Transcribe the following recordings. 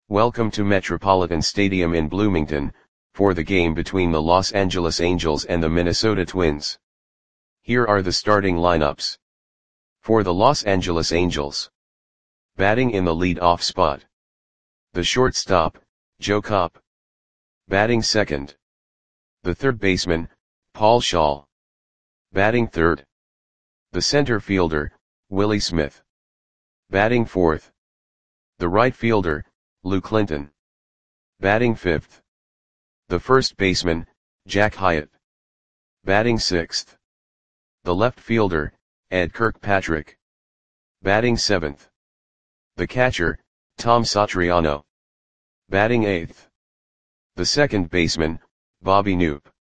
Welcome to Metropolitan Stadium in Bloomington, for the game between the Los Angeles Angels and the Minnesota Twins. Here are the starting lineups. For the Los Angeles Angels. Batting in the lead-off spot. The shortstop, Joe Kopp. Batting second. The third baseman, Paul Schaal. Batting third. The center fielder, Willie Smith. Batting fourth. The right fielder, Lou Clinton. Batting fifth. The first baseman, Jack Hyatt. Batting sixth. The left fielder, Ed Kirkpatrick. Batting seventh. The catcher, Tom Satriano. Batting eighth. The second baseman, Bobby Knoop.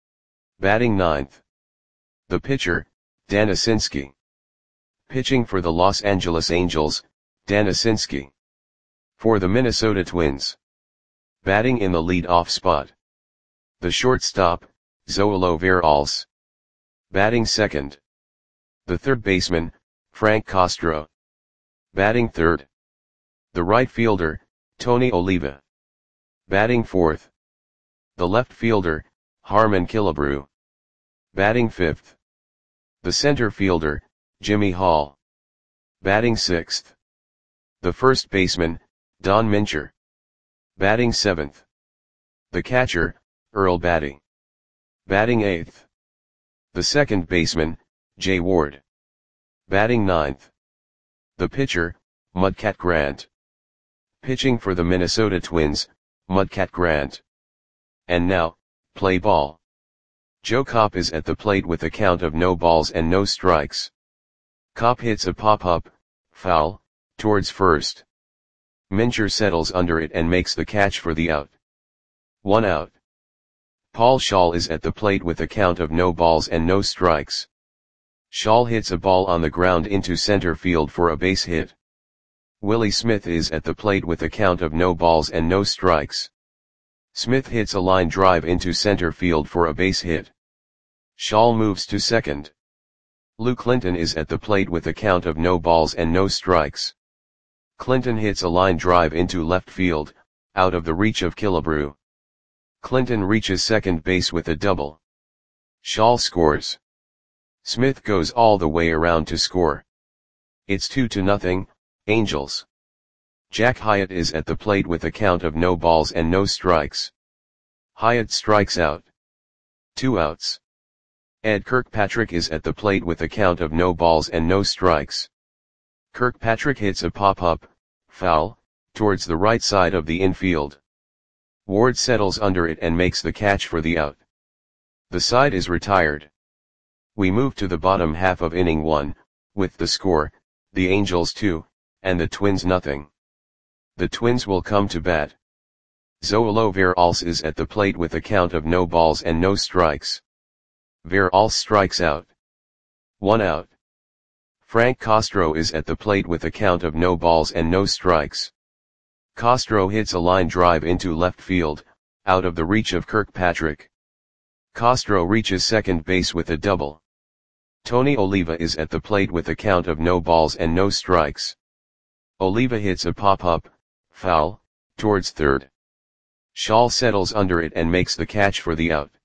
Batting ninth. The pitcher, Dan Asinski. Pitching for the Los Angeles Angels, Dan Asinski. For the Minnesota Twins. Batting in the lead-off spot. The shortstop, Zoilo Veralles. Batting second. The third baseman, Frank Castro. Batting third. The right fielder, Tony Oliva. Batting fourth. The left fielder, Harmon Killebrew. Batting fifth. The center fielder, Jimmy Hall. Batting sixth. The first baseman, Don Mincher. Batting seventh. The catcher, Earl Batty. Batting eighth. The second baseman, Jay Ward. Batting ninth. The pitcher, Mudcat Grant. Pitching for the Minnesota Twins, Mudcat Grant. And now, play ball. Joe Kopp is at the plate with a count of no balls and no strikes. Kopp hits a pop-up, foul, towards first. Mincher settles under it and makes the catch for the out. 1 out. Paul Schaal is at the plate with a count of no balls and no strikes. Schaal hits a ball on the ground into center field for a base hit. Willie Smith is at the plate with a count of no balls and no strikes. Smith hits a line drive into center field for a base hit. Schaal moves to second. Lou Clinton is at the plate with a count of no balls and no strikes. Clinton hits a line drive into left field, out of the reach of Killebrew. Clinton reaches second base with a double. Schaal scores. Smith goes all the way around to score. It's 2-0, Angels. Jack Hyatt is at the plate with a count of no balls and no strikes. Hyatt strikes out. 2 outs. Ed Kirkpatrick is at the plate with a count of no balls and no strikes. Kirkpatrick hits a pop-up, foul, towards the right side of the infield. Ward settles under it and makes the catch for the out. The side is retired. We move to the bottom half of inning 1, with the score, the Angels 2, and the Twins nothing. The Twins will come to bat. Zoilo Veralles is at the plate with a count of no balls and no strikes. Veralles strikes out. 1 out. Frank Castro is at the plate with a count of no balls and no strikes. Castro hits a line drive into left field, out of the reach of Kirkpatrick. Castro reaches second base with a double. Tony Oliva is at the plate with a count of no balls and no strikes. Oliva hits a pop-up, foul, towards third. Schaal settles under it and makes the catch for the out.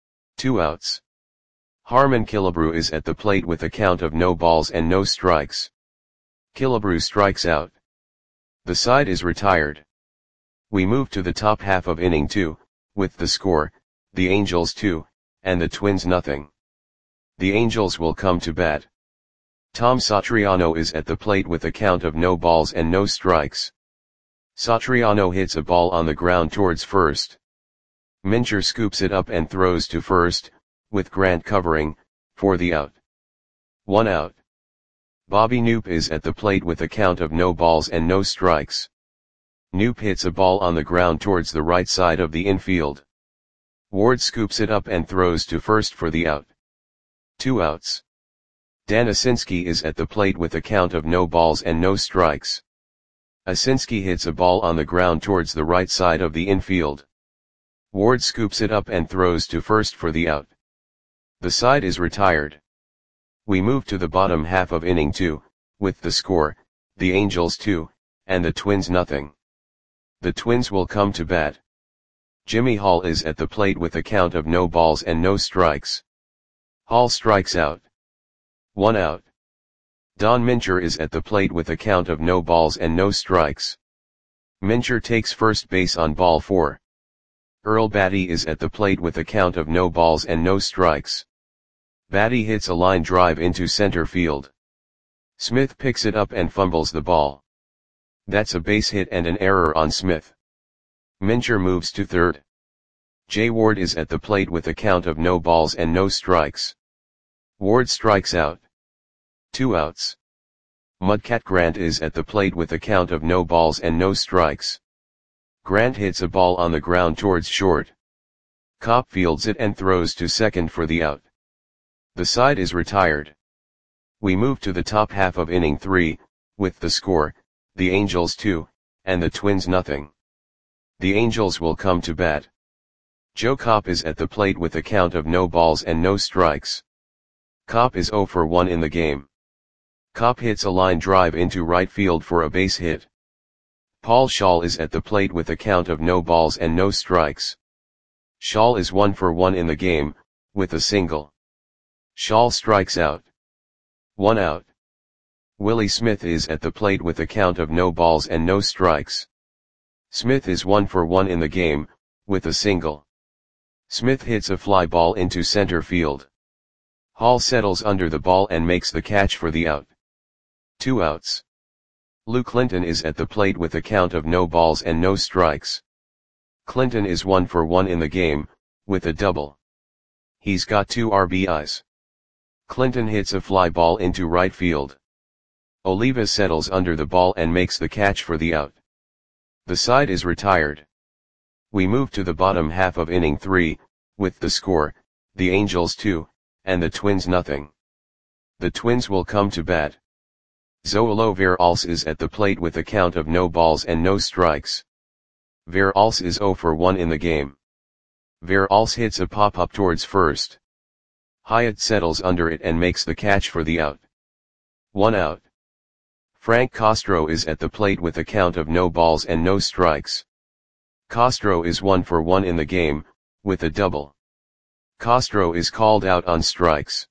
2 outs. Harmon Killebrew is at the plate with a count of no balls and no strikes. Killebrew strikes out. The side is retired. We move to the top half of inning 2, with the score, the Angels 2, and the Twins nothing. The Angels will come to bat. Tom Satriano is at the plate with a count of no balls and no strikes. Satriano hits a ball on the ground towards first. Mincher scoops it up and throws to first, with Grant covering, for the out. 1 out. Bobby Knoop is at the plate with a count of no balls and no strikes. Knoop hits a ball on the ground towards the right side of the infield. Ward scoops it up and throws to first for the out. 2 outs. Dan Asinski is at the plate with a count of no balls and no strikes. Asinski hits a ball on the ground towards the right side of the infield. Ward scoops it up and throws to first for the out. The side is retired. We move to the bottom half of inning 2, with the score, the Angels 2, and the Twins nothing. The Twins will come to bat. Jimmy Hall is at the plate with a count of no balls and no strikes. Hall strikes out. 1 out. Don Mincher is at the plate with a count of no balls and no strikes. Mincher takes first base on ball 4. Earl Batty is at the plate with a count of no balls and no strikes. Batty hits a line drive into center field. Smith picks it up and fumbles the ball. That's a base hit and an error on Smith. Mincher moves to third. Jay Ward is at the plate with a count of no balls and no strikes. Ward strikes out. 2 outs. Mudcat Grant is at the plate with a count of no balls and no strikes. Grant hits a ball on the ground towards short. Kopp fields it and throws to second for the out. The side is retired. We move to the top half of inning 3, with the score, the Angels 2, and the Twins nothing. The Angels will come to bat. Joe Kopp is at the plate with a count of no balls and no strikes. Kopp is 0 for 1 in the game. Kopp hits a line drive into right field for a base hit. Paul Schaal is at the plate with a count of no balls and no strikes. Schaal is 1 for 1 in the game, with a single. Schaal strikes out. 1 out. Willie Smith is at the plate with a count of no balls and no strikes. Smith is 1 for 1 in the game, with a single. Smith hits a fly ball into center field. Hall settles under the ball and makes the catch for the out. 2 outs. Lou Clinton is at the plate with a count of no balls and no strikes. Clinton is 1 for 1 in the game, with a double. He's got 2 RBIs. Clinton hits a fly ball into right field. Oliva settles under the ball and makes the catch for the out. The side is retired. We move to the bottom half of inning 3, with the score, the Angels 2, and the Twins nothing. The Twins will come to bat. Zoilo Veralce is at the plate with a count of no balls and no strikes. Veralce is 0 for 1 in the game. Veralce hits a pop-up towards first. Hyatt settles under it and makes the catch for the out. 1 out. Frank Castro is at the plate with a count of no balls and no strikes. Castro is 1 for 1 in the game, with a double. Castro is called out on strikes.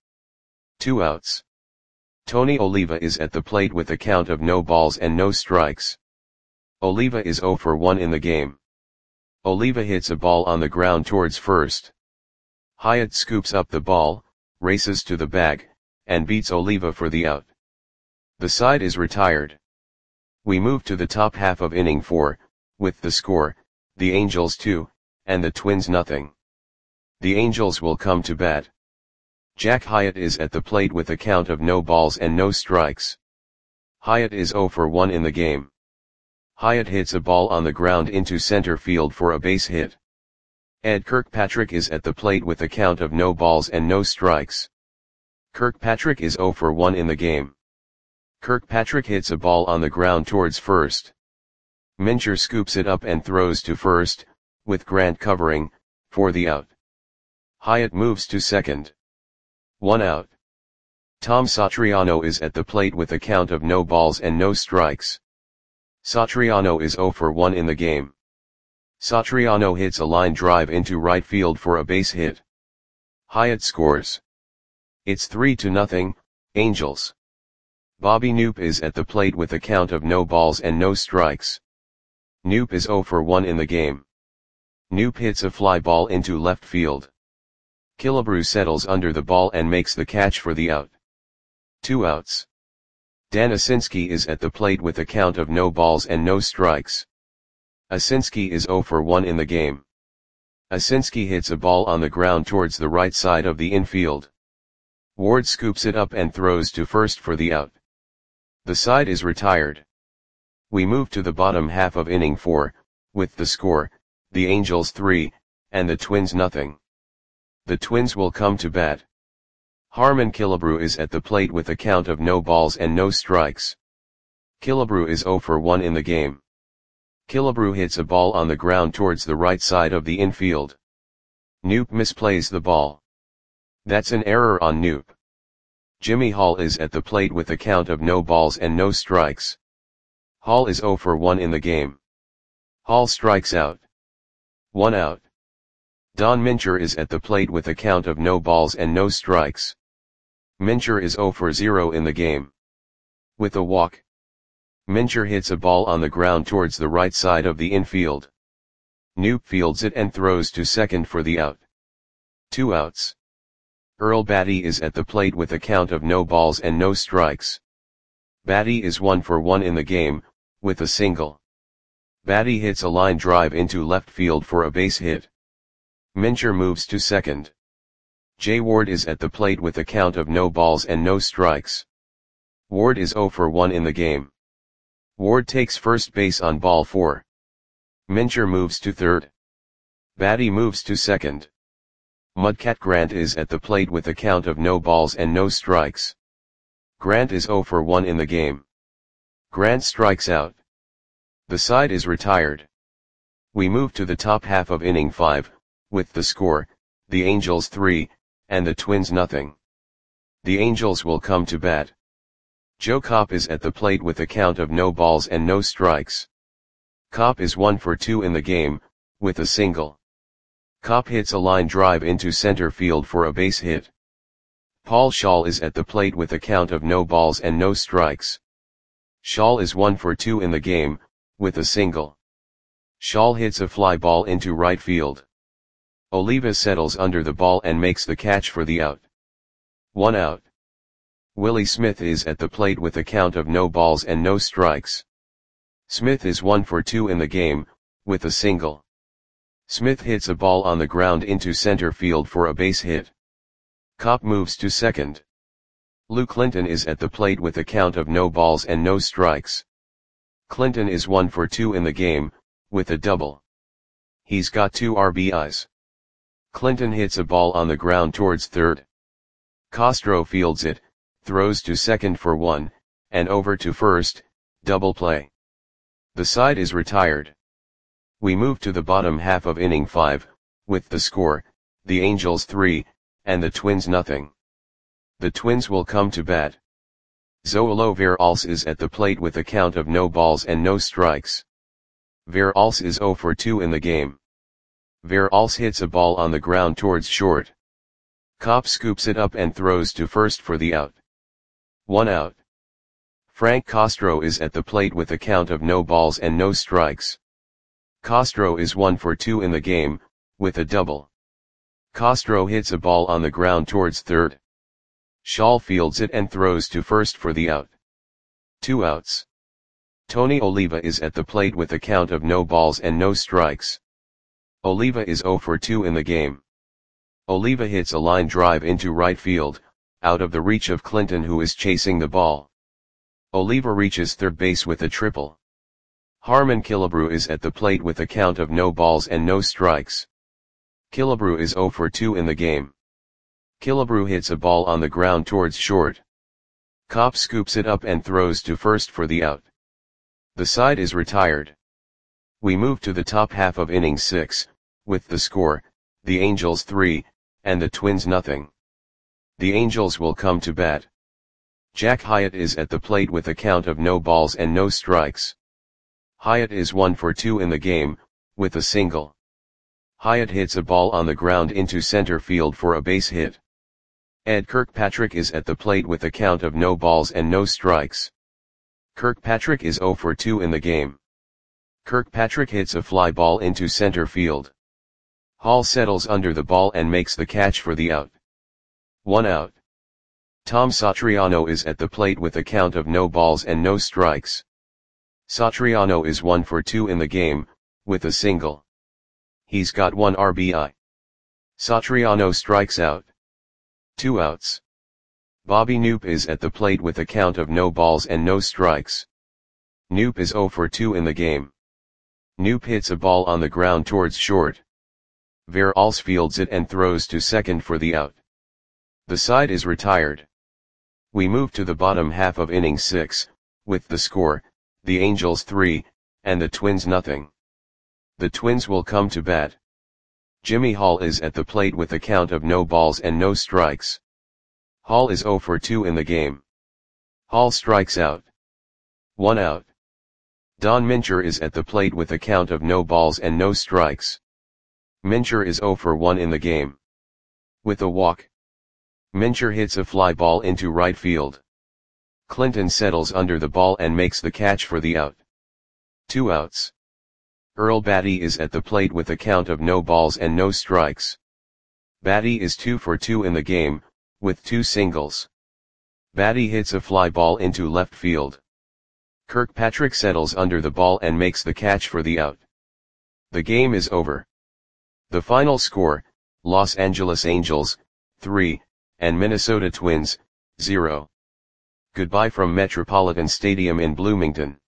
2 outs. Tony Oliva is at the plate with a count of no balls and no strikes. Oliva is 0 for 1 in the game. Oliva hits a ball on the ground towards first. Hyatt scoops up the ball, races to the bag, and beats Oliva for the out. The side is retired. We move to the top half of inning 4, with the score, the Angels 2, and the Twins nothing. The Angels will come to bat. Jack Hyatt is at the plate with a count of no balls and no strikes. Hyatt is 0 for 1 in the game. Hyatt hits a ball on the ground into center field for a base hit. Ed Kirkpatrick is at the plate with a count of no balls and no strikes. Kirkpatrick is 0 for 1 in the game. Kirkpatrick hits a ball on the ground towards first. Mincher scoops it up and throws to first, with Grant covering, for the out. Hyatt moves to second. 1 out. Tom Satriano is at the plate with a count of no balls and no strikes. Satriano is 0 for 1 in the game. Satriano hits a line drive into right field for a base hit. Hyatt scores. It's 3-0, Angels. Bobby Knoop is at the plate with a count of no balls and no strikes. Knoop is 0 for 1 in the game. Knoop hits a fly ball into left field. Killebrew settles under the ball and makes the catch for the out. 2 outs. Dan Asinski is at the plate with a count of no balls and no strikes. Asinski is 0 for 1 in the game. Asinski hits a ball on the ground towards the right side of the infield. Ward scoops it up and throws to first for the out. The side is retired. We move to the bottom half of inning 4, with the score, the Angels 3, and the Twins nothing. The Twins will come to bat. Harmon Killebrew is at the plate with a count of no balls and no strikes. Killebrew is 0 for 1 in the game. Killebrew hits a ball on the ground towards the right side of the infield. Knoop misplays the ball. That's an error on Knoop. Jimmy Hall is at the plate with a count of no balls and no strikes. Hall is 0 for 1 in the game. Hall strikes out. 1 out. Don Mincher is at the plate with a count of no balls and no strikes. Mincher is 0 for 0 in the game. With a walk, Mincher hits a ball on the ground towards the right side of the infield. Knoop fields it and throws to second for the out. 2 outs. Earl Batty is at the plate with a count of no balls and no strikes. Batty is 1 for 1 in the game, with a single. Batty hits a line drive into left field for a base hit. Mincher moves to second. Jay Ward is at the plate with a count of no balls and no strikes. Ward is 0 for 1 in the game. Ward takes first base on ball 4. Mincher moves to third. Batty moves to second. Mudcat Grant is at the plate with a count of no balls and no strikes. Grant is 0 for 1 in the game. Grant strikes out. The side is retired. We move to the top half of inning 5, with the score, the Angels 3, and the Twins nothing. The Angels will come to bat. Joe Kopp is at the plate with a count of no balls and no strikes. Kopp is 1 for 2 in the game, with a single. Kopp hits a line drive into center field for a base hit. Paul Schall is at the plate with a count of no balls and no strikes. Schall is 1 for 2 in the game, with a single. Schall hits a fly ball into right field. Oliva settles under the ball and makes the catch for the out. 1 out. Willie Smith is at the plate with a count of no balls and no strikes. Smith is 1 for 2 in the game, with a single. Smith hits a ball on the ground into center field for a base hit. Kopp moves to second. Lou Clinton is at the plate with a count of no balls and no strikes. Clinton is 1 for 2 in the game, with a double. He's got 2 RBIs. Clinton hits a ball on the ground towards third. Castro fields it, throws to second for 1, and over to first, double play. The side is retired. We move to the bottom half of inning 5, with the score, the Angels 3, and the Twins nothing. The Twins will come to bat. Zoilo Veralce is at the plate with a count of no balls and no strikes. Veralce is 0 for 2 in the game. Veralce hits a ball on the ground towards short. Kopp scoops it up and throws to first for the out. 1 out. Frank Castro is at the plate with a count of no balls and no strikes. Castro is 1 for 2 in the game, with a double. Castro hits a ball on the ground towards third. Schall fields it and throws to first for the out. 2 outs. Tony Oliva is at the plate with a count of no balls and no strikes. Oliva is 0 for 2 in the game. Oliva hits a line drive into right field, out of the reach of Clinton who is chasing the ball. Oliva reaches third base with a triple. Harmon Killebrew is at the plate with a count of no balls and no strikes. Killebrew is 0 for 2 in the game. Killebrew hits a ball on the ground towards short. Kopp scoops it up and throws to first for the out. The side is retired. We move to the top half of inning 6, with the score, the Angels 3, and the Twins nothing. The Angels will come to bat. Jack Hyatt is at the plate with a count of no balls and no strikes. Hyatt is 1 for 2 in the game, with a single. Hyatt hits a ball on the ground into center field for a base hit. Ed Kirkpatrick is at the plate with a count of no balls and no strikes. Kirkpatrick is 0 for 2 in the game. Kirkpatrick hits a fly ball into center field. Hall settles under the ball and makes the catch for the out. 1 out. Tom Satriano is at the plate with a count of no balls and no strikes. Satriano is 1 for 2 in the game, with a single. He's got 1 RBI. Satriano strikes out. 2 outs. Bobby Knoop is at the plate with a count of no balls and no strikes. Knoop is 0 for 2 in the game. Knoop hits a ball on the ground towards short. Veralce fields it and throws to second for the out. The side is retired. We move to the bottom half of inning 6, with the score, the Angels 3, and the Twins nothing. The Twins will come to bat. Jimmy Hall is at the plate with a count of no balls and no strikes. Hall is 0 for 2 in the game. Hall strikes out. 1 out. Don Mincher is at the plate with a count of no balls and no strikes. Mincher is 0 for 1 in the game. With a walk, Mincher hits a fly ball into right field. Clinton settles under the ball and makes the catch for the out. 2 outs. Earl Battey is at the plate with a count of no balls and no strikes. Battey is 2 for 2 in the game, with 2 singles. Battey hits a fly ball into left field. Kirkpatrick settles under the ball and makes the catch for the out. The game is over. The final score, Los Angeles Angels, 3, and Minnesota Twins, 0. Goodbye from Metropolitan Stadium in Bloomington.